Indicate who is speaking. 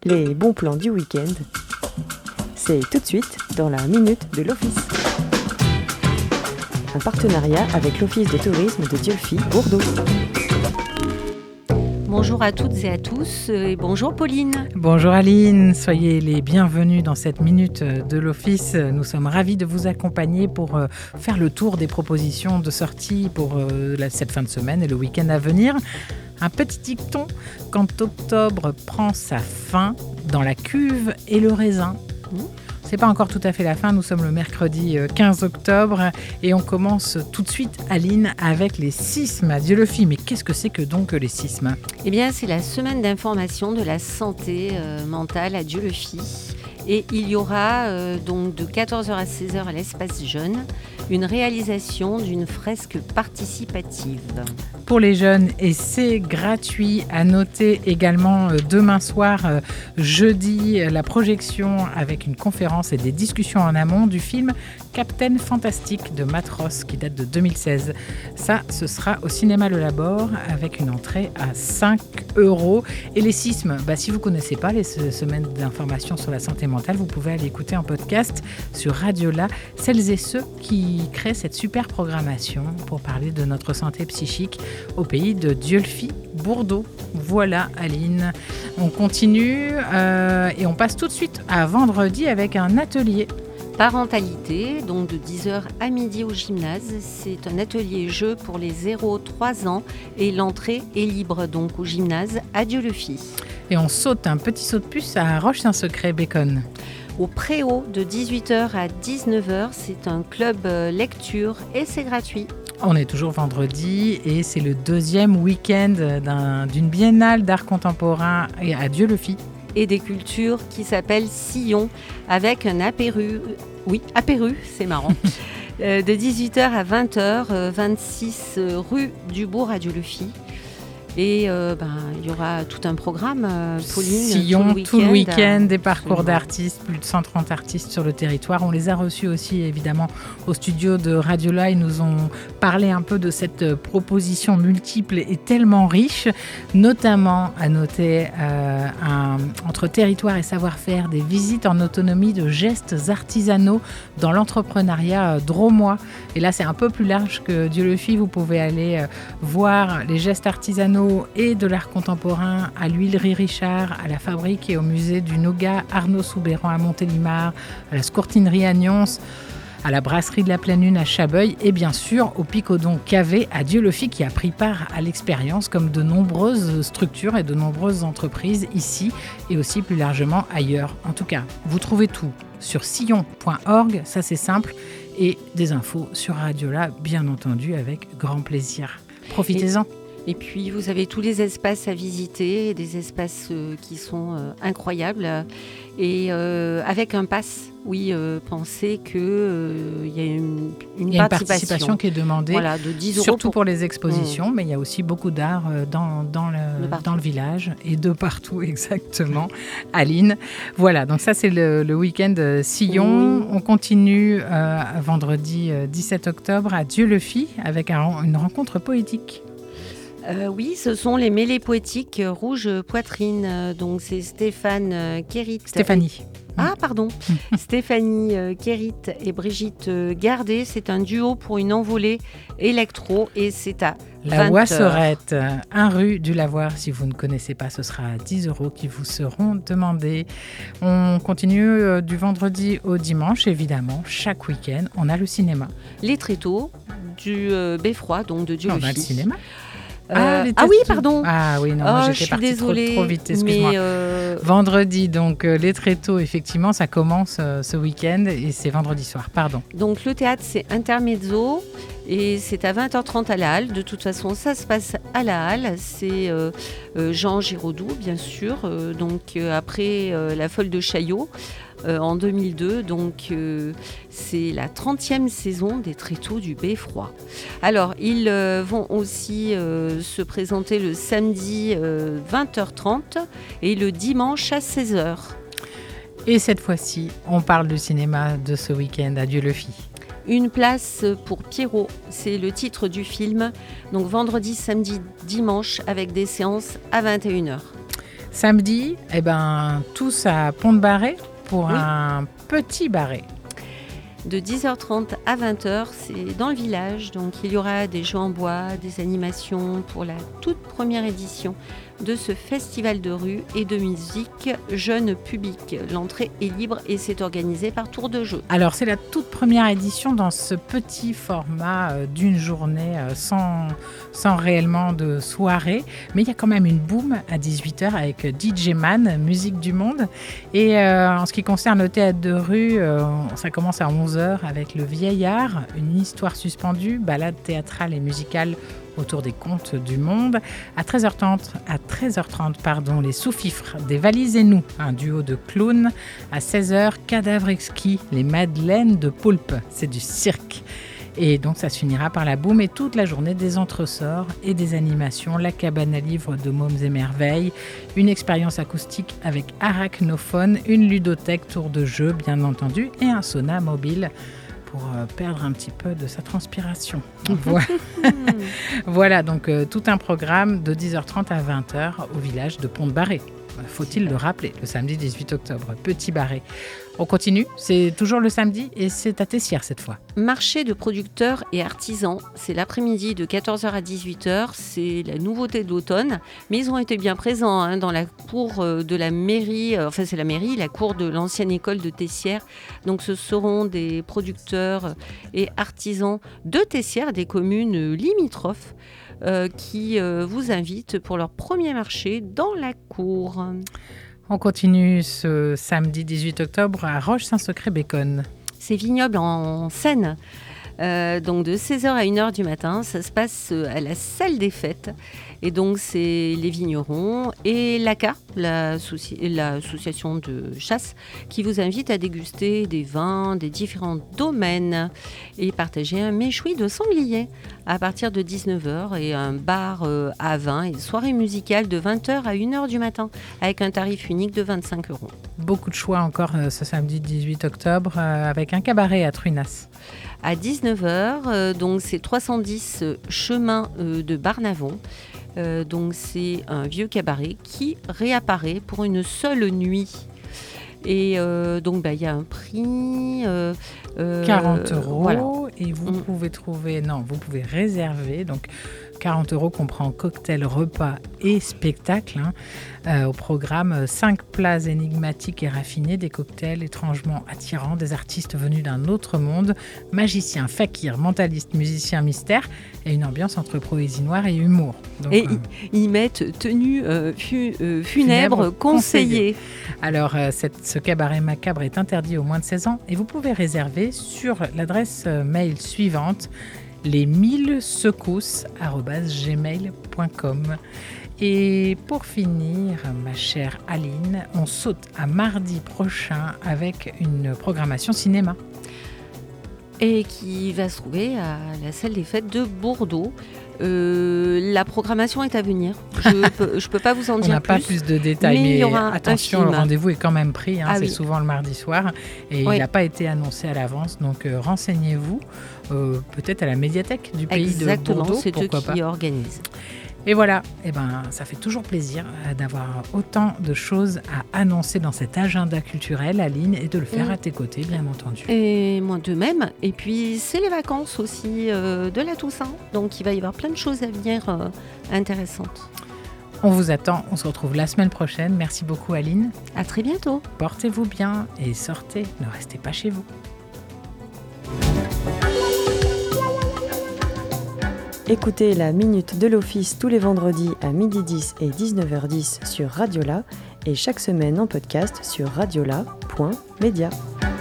Speaker 1: Les bons plans du week-end, c'est tout de suite dans la Minute de l'Office. Un partenariat avec l'Office de tourisme de Dieulefit, Bourdeaux.
Speaker 2: Bonjour à toutes et à tous et bonjour Pauline.
Speaker 3: Bonjour Aline, soyez les bienvenus dans cette Minute de l'Office. Nous sommes ravis de vous accompagner pour faire le tour des propositions de sortie pour cette fin de semaine et le week-end à venir. Un petit dicton, quand octobre prend sa fin, dans la cuve et le raisin. C'est pas encore tout à fait la fin, nous sommes le mercredi 15 octobre et on commence tout de suite, Aline, avec les sismes à Dieulefit. Mais qu'est-ce que c'est que donc les sismes ?
Speaker 2: Eh bien, c'est la semaine d'information de la santé mentale à Dieulefit. Et il y aura donc de 14h à 16h à l'espace jeune une réalisation d'une fresque participative.
Speaker 3: Pour les jeunes, et c'est gratuit. À noter également demain soir, jeudi, la projection avec une conférence et des discussions en amont du film Captain Fantastic de Matt Ross qui date de 2016. Ça, ce sera au cinéma Le Labor avec une entrée à 5 €. Et les sismes, si vous ne connaissez pas les semaines d'information sur la santé mentale, vous pouvez aller écouter en podcast sur Radiola celles et ceux qui créent cette super programmation pour parler de notre santé psychique au pays de Dieulefit, Bourdeaux. Voilà Aline, on continue et on passe tout de suite à vendredi avec un atelier.
Speaker 2: Parentalité, donc de 10h à midi au gymnase. C'est un atelier jeu pour les 0-3 ans et l'entrée est libre donc au gymnase à Dieulefit.
Speaker 3: Et on saute un petit saut de puce à Roche-Saint-Secret-Bécon.
Speaker 2: Au Préau de 18h à 19h, c'est un club lecture et c'est gratuit.
Speaker 3: On est toujours vendredi et c'est le deuxième week-end d'une biennale d'art contemporain à Dieulefit.
Speaker 2: Et des cultures qui s'appelle Sillon avec un apéru. Oui, apéru, c'est marrant. De 18h à 20h, 26 rue du Bourg à Dieulefit. Et il y aura tout un programme, Pauline.
Speaker 3: Sillon, tout le week-end, des parcours d'artistes, plus de 130 artistes sur le territoire. On les a reçus aussi évidemment au studio de Radiola. Ils nous ont parlé un peu de cette proposition multiple et tellement riche, notamment à noter entre territoire et savoir-faire, des visites en autonomie de gestes artisanaux dans l'entrepreneuriat drômois. Et là, c'est un peu plus large que Dieulefit. Vous pouvez aller voir les gestes artisanaux et de l'art contemporain à l'huilerie Richard, à la fabrique et au musée du Nogat Arnaud Soubeyran à Montélimar, à la Scourtinerie à Nyons, à la brasserie de la Pleine Lune à Chabeuil et bien sûr au Picodon Cavé à Dieulefit qui a pris part à l'expérience comme de nombreuses structures et de nombreuses entreprises ici et aussi plus largement ailleurs. En tout cas, vous trouvez tout sur sillon.org, ça c'est simple, et des infos sur Radiola bien entendu avec grand plaisir. Profitez-en.
Speaker 2: Et puis, vous avez tous les espaces à visiter, des espaces qui sont incroyables. Et avec un pass, pensez qu'il y a une participation
Speaker 3: qui est demandée,
Speaker 2: de 10 €.
Speaker 3: Surtout pour les expositions, mais il y a aussi beaucoup d'art dans le village et de partout, exactement. Aline, voilà, donc ça c'est le week-end Sillon. Oui. On continue vendredi 17 octobre à Dieulefit avec une rencontre poétique.
Speaker 2: Oui, ce sont les mêlées poétiques Rouge Poitrine. Donc c'est Stéphanie. Stéphanie Kérit et Brigitte Gardet. C'est un duo pour une envolée électro et c'est à
Speaker 3: La Boisserette, 1 rue du Lavoir. Si vous ne connaissez pas, ce sera 10 € qui vous seront demandés. On continue du vendredi au dimanche, évidemment. Chaque week-end, on a le cinéma.
Speaker 2: Les tréteaux du Beffroi, donc de Dieulefit.
Speaker 3: On a le cinéma.
Speaker 2: Pardon.
Speaker 3: J'étais partie trop vite, excuse-moi. Vendredi, donc les tréteaux, effectivement, ça commence ce week-end et c'est vendredi soir, pardon.
Speaker 2: Donc le théâtre, c'est Intermezzo et c'est à 20h30 à la Halle. De toute façon, ça se passe à la Halle. C'est Jean Giraudoux, bien sûr, après La Folle de Chaillot. En 2002, donc c'est la 30e saison des tréteaux du Beffroi. Alors, ils vont aussi se présenter le samedi 20h30 et le dimanche à 16h.
Speaker 3: Et cette fois-ci, on parle du cinéma de ce week-end à Dieulefit.
Speaker 2: Une place pour Pierrot, c'est le titre du film. Donc vendredi, samedi, dimanche avec des séances à 21h.
Speaker 3: Samedi, tous à Pont-de-Barret pour un petit barret.
Speaker 2: De 10h30 à 20h, c'est dans le village. Donc il y aura des jeux en bois, des animations pour la toute première édition de ce festival de rue et de musique jeune public. L'entrée est libre et c'est organisé par tour de jeu.
Speaker 3: Alors c'est la toute première édition dans ce petit format d'une journée sans réellement de soirée. Mais il y a quand même une boom à 18h avec DJ Man, musique du monde. Et en ce qui concerne le théâtre de rue, ça commence à 11h avec Le Vieillard, une histoire suspendue, balade théâtrale et musicale autour des contes du monde. À 13h30, les Sous-Fifres, des Valises et nous, un duo de clowns. À 16h, Cadavre exquis, les Madeleines de Poulpe, c'est du cirque. Et donc ça se finira par la boum et toute la journée des entresorts et des animations, la cabane à livres de Mômes et Merveilles, une expérience acoustique avec arachnophone, une ludothèque tour de jeu bien entendu et un sauna mobile pour perdre un petit peu de sa transpiration. Voilà donc tout un programme de 10h30 à 20h au village de Pont-de-Barret. Faut-il le rappeler, le samedi 18 octobre, Petit Barret. On continue, c'est toujours le samedi et c'est à Tessières cette fois.
Speaker 2: Marché de producteurs et artisans, c'est l'après-midi de 14h à 18h, c'est la nouveauté de l'automne, mais ils ont été bien présents dans la cour de la mairie, c'est la mairie, la cour de l'ancienne école de Tessières. Donc ce seront des producteurs et artisans de Tessières, des communes limitrophes, qui vous invitent pour leur premier marché dans la cour.
Speaker 3: On continue ce samedi 18 octobre à Roche-Saint-Secret-Béconne.
Speaker 2: C'est vignoble en Seine. Donc de 16h à 1h du matin, ça se passe à la salle des fêtes. Et donc c'est les vignerons et l'ACA, l'association de chasse, qui vous invite à déguster des vins des différents domaines et partager un méchoui de sanglier à partir de 19h et un bar à vin et soirée musicale de 20h à 1h du matin avec un tarif unique de 25 €.
Speaker 3: Beaucoup de choix encore ce samedi 18 octobre avec un cabaret à Truinas.
Speaker 2: À 19h, donc c'est 310 chemin de Barnavon. Donc c'est un vieux cabaret qui réapparaît pour une seule nuit. Et donc il y a un prix
Speaker 3: 40 €,
Speaker 2: voilà.
Speaker 3: Et vous pouvez réserver. Donc 40 € comprend cocktail, repas et spectacle. Au programme, 5 plats énigmatiques et raffinés, des cocktails étrangement attirants, des artistes venus d'un autre monde, magiciens, fakirs, mentalistes, musiciens mystères et une ambiance entre poésie noire et humour. Donc,
Speaker 2: et ils mettent tenue funèbre conseillée.
Speaker 3: Alors, ce cabaret macabre est interdit aux moins de 16 ans et vous pouvez réserver sur l'adresse mail suivante les1000secousses@gmail.com. Et pour finir, ma chère Aline, on saute à mardi prochain avec une programmation cinéma.
Speaker 2: Et qui va se trouver à la salle des fêtes de Bordeaux. La programmation est à venir. Je peux pas vous en dire plus.
Speaker 3: On n'a pas plus de détails, mais attention, le rendez-vous est quand même pris. C'est souvent le mardi soir et il n'a pas été annoncé à l'avance. Donc renseignez-vous, peut-être à la médiathèque du pays de Bordeaux.
Speaker 2: C'est eux qui organisent.
Speaker 3: Et voilà, ça fait toujours plaisir d'avoir autant de choses à annoncer dans cet agenda culturel, Aline, et de le faire à tes côtés, bien entendu.
Speaker 2: Et moi de même. Et puis, c'est les vacances aussi de la Toussaint. Donc, il va y avoir plein de choses à venir intéressantes.
Speaker 3: On vous attend. On se retrouve la semaine prochaine. Merci beaucoup, Aline.
Speaker 2: À très bientôt.
Speaker 3: Portez-vous bien et sortez. Ne restez pas chez vous.
Speaker 1: Écoutez la Minute de l'Office tous les vendredis à 12h10 et 19h10 sur Radiola et chaque semaine en podcast sur radiola.media.